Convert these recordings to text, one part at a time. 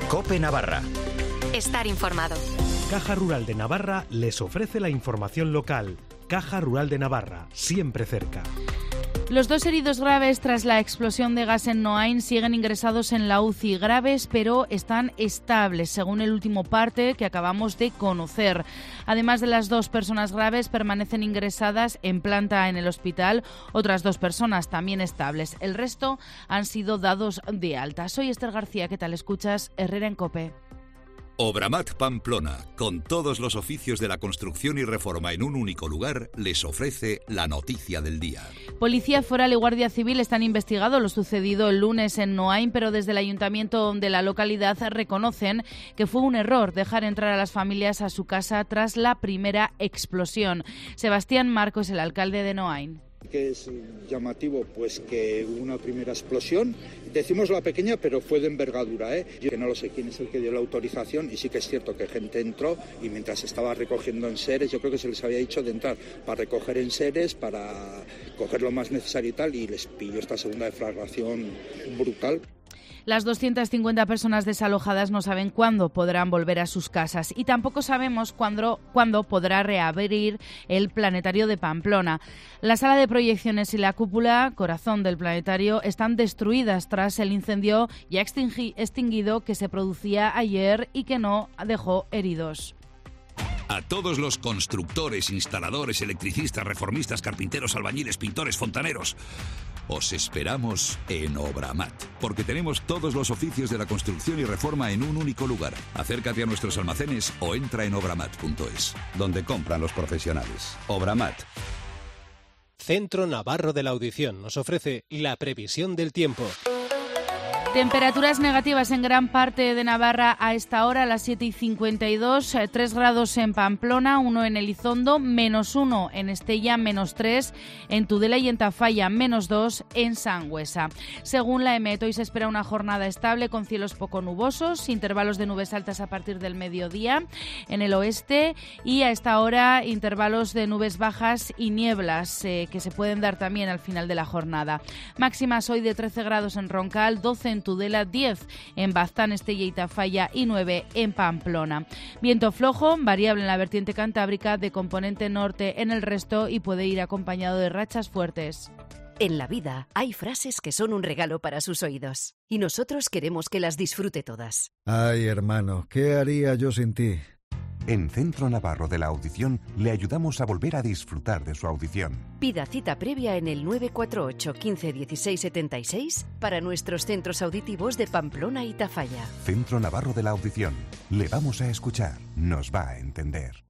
COPE Navarra. Estar informado. Caja Rural de Navarra les ofrece la información local. Caja Rural de Navarra, siempre cerca. Los 2 heridos graves tras la explosión de gas en Noain siguen ingresados en la UCI, graves pero están estables, según el último parte que acabamos de conocer. Además de las 2 personas graves, permanecen ingresadas en planta en el hospital otras 2 personas también estables. El resto han sido dados de alta. Soy Esther García, ¿qué tal? Escuchas Herrera en COPE. Obramat Pamplona, con todos los oficios de la construcción y reforma en un único lugar, les ofrece la noticia del día. Policía Foral y Guardia Civil están investigando lo sucedido el lunes en Noain, pero desde el ayuntamiento de la localidad reconocen que fue un error dejar entrar a las familias a su casa tras la primera explosión. Sebastián Marco es el alcalde de Noain. Que es llamativo pues que hubo una primera explosión, decimos la pequeña pero fue de envergadura, Yo que no lo sé quién es el que dio la autorización y sí que es cierto que gente entró y mientras estaba recogiendo enseres, yo creo que se les había dicho de entrar para recoger enseres, para coger lo más necesario y tal, y les pilló esta segunda deflagración brutal. Las 250 personas desalojadas no saben cuándo podrán volver a sus casas y tampoco sabemos cuándo podrá reabrir el planetario de Pamplona. La sala de proyecciones y la cúpula, corazón del planetario, están destruidas tras el incendio ya extinguido que se producía ayer y que no dejó heridos. A todos los constructores, instaladores, electricistas, reformistas, carpinteros, albañiles, pintores, fontaneros, os esperamos en Obramat, porque tenemos todos los oficios de la construcción y reforma en un único lugar. Acércate a nuestros almacenes o entra en obramat.es, donde compran los profesionales. Obramat. Centro Navarro de la Audición nos ofrece la previsión del tiempo. Temperaturas negativas en gran parte de Navarra a esta hora, a las 7:52, 3 grados en Pamplona, 1 en Elizondo, -1 en Estella, -3 en Tudela y en Tafalla, -2 en Sangüesa. Según la EMET, hoy se espera una jornada estable con cielos poco nubosos, intervalos de nubes altas a partir del mediodía en el oeste y a esta hora intervalos de nubes bajas y nieblas que se pueden dar también al final de la jornada. Máximas hoy de 13 grados en Roncal, 12 en Tudela, 10 en Baztán, Estella y Tafalla y 9 en Pamplona. Viento flojo, variable en la vertiente cantábrica, de componente norte en el resto y puede ir acompañado de rachas fuertes. En la vida hay frases que son un regalo para sus oídos y nosotros queremos que las disfrute todas. Ay, hermano, ¿qué haría yo sin ti? En Centro Navarro de la Audición le ayudamos a volver a disfrutar de su audición. Pida cita previa en el 948 15 16 76 para nuestros centros auditivos de Pamplona y Tafalla. Centro Navarro de la Audición. Le vamos a escuchar. Nos va a entender.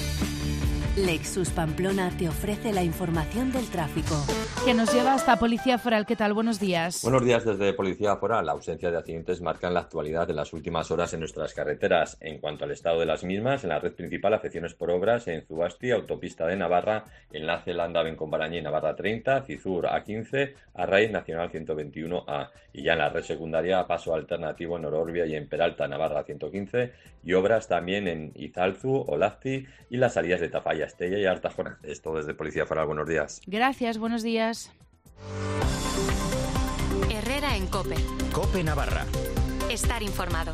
Lexus Pamplona te ofrece la información del tráfico. Que nos lleva hasta Policía Foral. ¿Qué tal? Buenos días. Buenos días desde Policía Foral. La ausencia de accidentes marca en la actualidad de las últimas horas en nuestras carreteras. En cuanto al estado de las mismas, en la red principal, afecciones por obras en Zubasti, Autopista de Navarra, enlace Landa-Bencombaraña y Navarra 30, Cizur A15, Arraiz Nacional 121A. Y ya en la red secundaria, paso alternativo en Ororbia y en Peralta, Navarra 115, y obras también en Izalzu, Olazti y las salidas de Tafalla, Estella y Artajona. Esto desde Policía Foral. Buenos días. Gracias, buenos días. Herrera en COPE. COPE Navarra. Estar informado.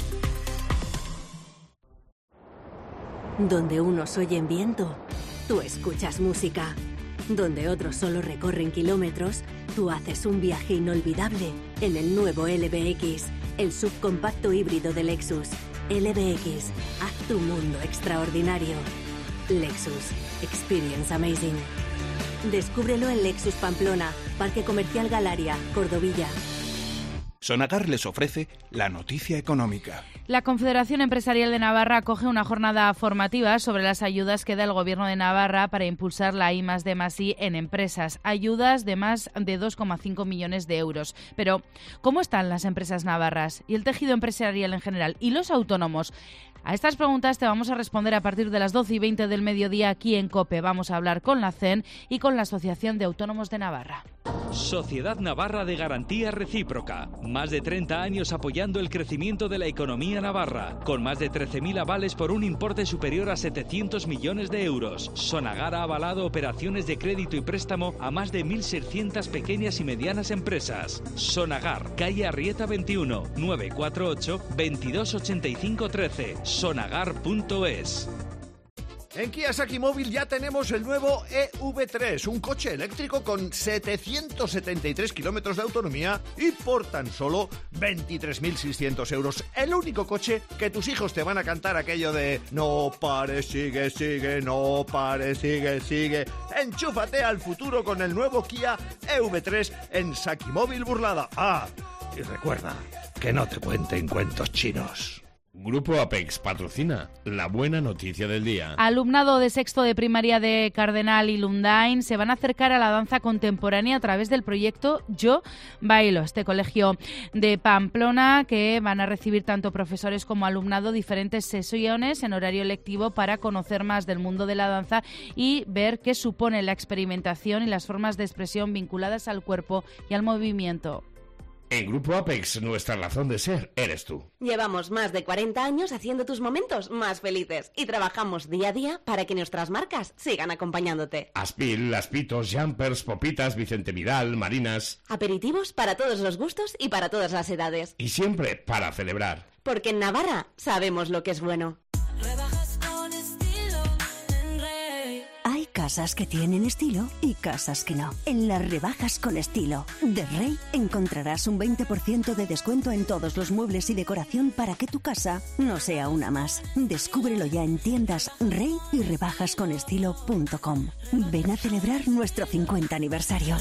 Donde unos oyen viento, tú escuchas música. Donde otros solo recorren kilómetros, tú haces un viaje inolvidable en el nuevo LBX, el subcompacto híbrido de Lexus. LBX, haz tu mundo extraordinario. Lexus, experience amazing. Descúbrelo en Lexus Pamplona, Parque Comercial Galaria, Cordovilla. Sonagar les ofrece la noticia económica. La Confederación Empresarial de Navarra acoge una jornada formativa sobre las ayudas que da el Gobierno de Navarra para impulsar la I+D+I en empresas. Ayudas de más de 2,5 millones de euros. Pero, ¿cómo están las empresas navarras y el tejido empresarial en general? ¿Y los autónomos? A estas preguntas te vamos a responder a partir de las 12:20 del mediodía aquí en COPE. Vamos a hablar con la CEN y con la Asociación de Autónomos de Navarra. Sociedad Navarra de Garantía Recíproca. Más de 30 años apoyando el crecimiento de la economía navarra, con más de 13.000 avales por un importe superior a 700 millones de euros. Sonagar ha avalado operaciones de crédito y préstamo a más de 1.600 pequeñas y medianas empresas. Sonagar, calle Arrieta 21, 948 2285 13. Sonagar.es. En Kia Saki Móvil ya tenemos el nuevo EV3, un coche eléctrico con 773 kilómetros de autonomía y por tan solo 23.600 euros. El único coche que tus hijos te van a cantar aquello de no pares, sigue, sigue, no pares, sigue, sigue. Enchúfate al futuro con el nuevo Kia EV3 en Saki Móvil Burlada. Ah, y recuerda, que no te cuenten cuentos chinos. Grupo Apex patrocina la buena noticia del día. Alumnado de sexto de primaria de Cardenal y Lundain se van a acercar a la danza contemporánea a través del proyecto Yo Bailo, este colegio de Pamplona, que van a recibir tanto profesores como alumnado diferentes sesiones en horario lectivo para conocer más del mundo de la danza y ver qué supone la experimentación y las formas de expresión vinculadas al cuerpo y al movimiento. En Grupo Apex, nuestra razón de ser eres tú. Llevamos más de 40 años haciendo tus momentos más felices y trabajamos día a día para que nuestras marcas sigan acompañándote. Aspil, Aspitos, Jumpers, Popitas, Vicente Vidal, Marinas. Aperitivos para todos los gustos y para todas las edades. Y siempre para celebrar. Porque en Navarra sabemos lo que es bueno. Hay casas que tienen estilo y casas que no. En las rebajas con estilo de Rey encontrarás un 20% de descuento en todos los muebles y decoración para que tu casa no sea una más. Descúbrelo ya en tiendas Rey y rebajasconestilo.com. Ven a celebrar nuestro 50 aniversario.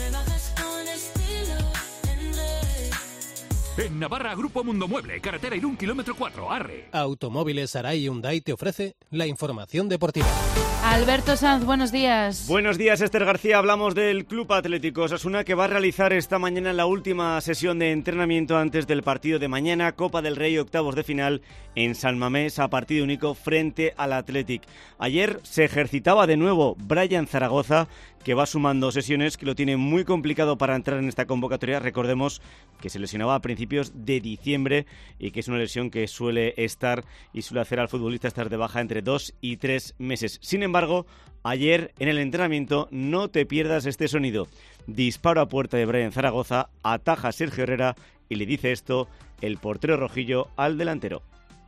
En Navarra, Grupo Mundo Mueble, carretera Irún, kilómetro 4, Arre. Automóviles Aray Hyundai te ofrece la información deportiva. Alberto Sanz, buenos días. Buenos días, Esther García. Hablamos del Club Atlético Osasuna, que va a realizar esta mañana la última sesión de entrenamiento antes del partido de mañana, Copa del Rey, octavos de final en San Mamés, a partido único frente al Athletic. Ayer se ejercitaba de nuevo Brian Zaragoza, que va sumando sesiones, que lo tiene muy complicado para entrar en esta convocatoria. Recordemos que se lesionaba a principios de diciembre y que es una lesión que suele estar y suele hacer al futbolista estar de baja entre 2 y 3 meses. Sin embargo, ayer en el entrenamiento no te pierdas este sonido. Disparo a puerta de Brian Zaragoza, ataja a Sergio Herrera y le dice esto el portero rojillo al delantero.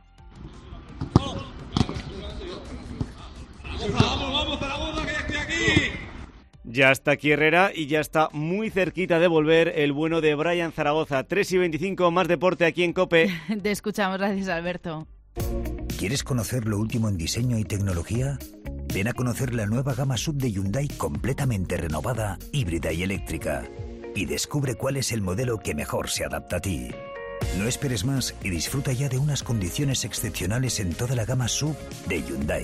¡Vamos, Zaragoza, que ya estoy aquí! Ya está aquí Herrera y ya está muy cerquita de volver el bueno de Brian Zaragoza. 3:25, más deporte aquí en COPE. Te escuchamos, gracias Alberto. ¿Quieres conocer lo último en diseño y tecnología? Ven a conocer la nueva gama SUV de Hyundai completamente renovada, híbrida y eléctrica. Y descubre cuál es el modelo que mejor se adapta a ti. No esperes más y disfruta ya de unas condiciones excepcionales en toda la gama SUV de Hyundai.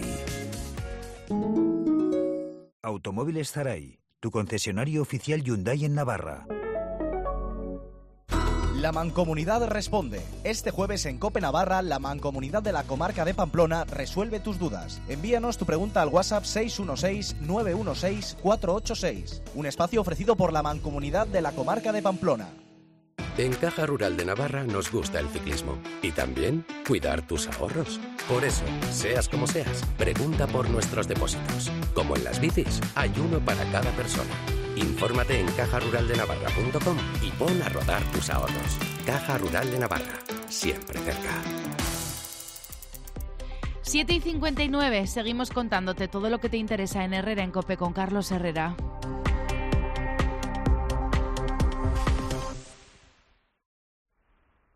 Automóviles Zaray, tu concesionario oficial Hyundai en Navarra. La Mancomunidad responde. Este jueves en COPE Navarra, la Mancomunidad de la Comarca de Pamplona resuelve tus dudas. Envíanos tu pregunta al WhatsApp 616-916-486. Un espacio ofrecido por la Mancomunidad de la Comarca de Pamplona. En Caja Rural de Navarra nos gusta el ciclismo y también cuidar tus ahorros. Por eso, seas como seas, pregunta por nuestros depósitos. Como en las bicis, hay uno para cada persona. Infórmate en cajaruraldenavarra.com y pon a rodar tus ahorros. Caja Rural de Navarra, siempre cerca. 7:59, seguimos contándote todo lo que te interesa en Herrera en COPE con Carlos Herrera.